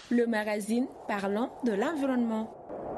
le magazine parlant de l'environnement.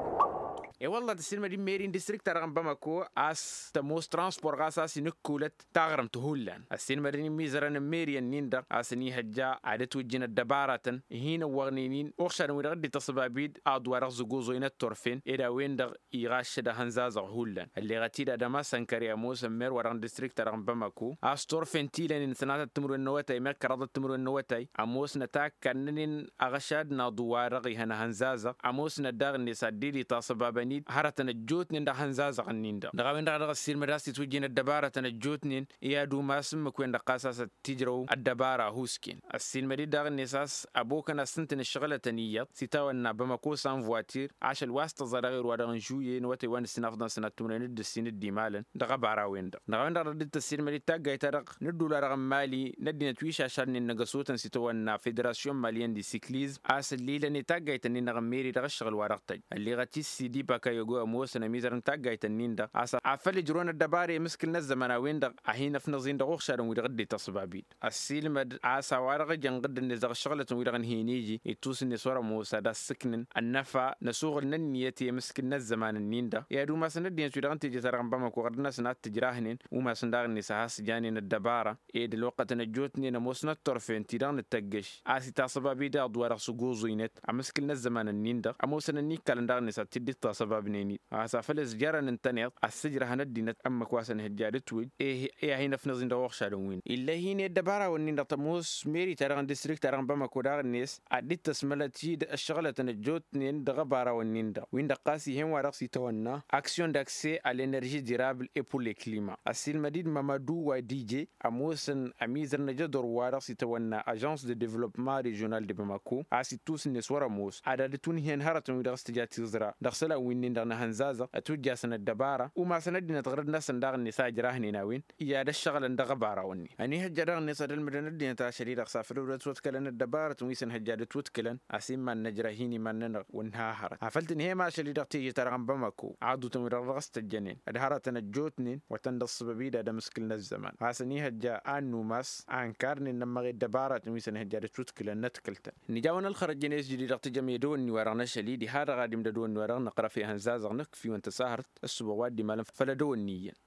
والله السينما دي ميرين ديستريكت ترغم بمكو اس تموس ترانسبور غاسا سينكولت تغرم تهولان السينما دي ميزرن ميريان نيندا اسني هجا عادت وجنا دبارة هنا وغنينين اوخشان ويرد تصبابيد ادوار زغوزو ان التورفين ادا ويندغ يغاش ده هنزاز هولان اللي غتيدا دما سانكاريا موس مير وران ديستريكت ترغم بمكو استورفين تيلن سنات تمر النواتاي مكرد تمر النواتاي اموس نتاك كانن اغشاد نادوار غي هنا هنزازا اموس نداغ نساديدي تصبابا هرتنا الجوتنين ده هنزاز غنيندا دغاوين دغ السير مراسي توجين الدبارة الجوتنين يا دو ماسم كوين دقاساس تجرو الدبارة هوسكين السير مريد دغ النساس ابوكنا سنتن الشغلة تنيات سيتاونا بمكو سان فواتير عاش الواسطة زرغير ودغن جويين وتي وان سنافدان سنة تمرين السين الديمالن دغ باراوين دغاوين دغ ردت السير مريد تاغ يترق ندو لرغم مالي ندينا تويش عشان نغسوتن سيتاونا فيدراسيون ماليان دي سيكليز اسل ليلة تاغ يتنين دغ ميري دغ الشغل ورقتج اللي غتي سي دي باكا يغو موسنا ميزرن تاغاي تنيندا اسا عفل جرون الدباري مسكل نزمنا ويندا اهين فنزين دغ شارن ويغدي تصبابيد السيلمد اسا ورغ جنقد نزغ شغله ويغن هينيجي يتوس نسوره موسى دا سكنن النفا نسوغ ننيتي مسكل نزمان النيندا يا دو ما سندين سودان تيجي ترغم بما كو غدنا سنات تجراهنين وما سندار نساس جانين الدباره ايد الوقت نجوتني نموسنا الطرفين تيدان التقش اسي تصبابيد ادوار سغوزينت امسكل نزمان النيندا اموسنا ني كالندار نسا تدي تصبابني اسافل زجران انتنيت السجره هندينت اما كواسن هجادت وي ايه هنا فنزين دوخ شادوين الا هنا الدباره ونين تموس ميري تران ديستريكت تران بما كودار الناس اديت تسملتي الشغله تنجوت نين دغباره ونين دا وين دقاسي هم ورقسي تونا اكسيون داكسي على الانرجي ديرابل اي بور لي كليما اسيل مديد مامادو ودي جي اموسن اميزر نجدور ورقسي تونا اجانس دو ديفلوبمون ريجيونال دي باماكو اسي توس نسورا موس عددتون هين هرتون درست جاتي زرا دخسلا وين درنا هنزازا اتوجا سنه الدباره وما سندنا تغرد ناس ندغ النساء جراهني ناوين يا ده الشغل ندغ باراوني اني هجر النساء المدن دي تا شرير سافروا توتكلن الدباره ويسن هجاد توتكلن اسيم من نجرهيني من ونها هرت عفلتني هي ما شرير تيجي ترغم بمكو عادو تمر رغست الجنين ادهرت نجوتني وتندص ببيدا ده مسكلنا الزمان حسني هجا انو ماس انكرني لما الدباره ويسن هجاد توتكلن نتكلت نجاونا الخرج جنيس جديد تجمع دون ورنا شليدي هذا قادم دون ورنا نقرا في هنزاز نك في وانت سهرت السبوات دي مالن فلا دون نية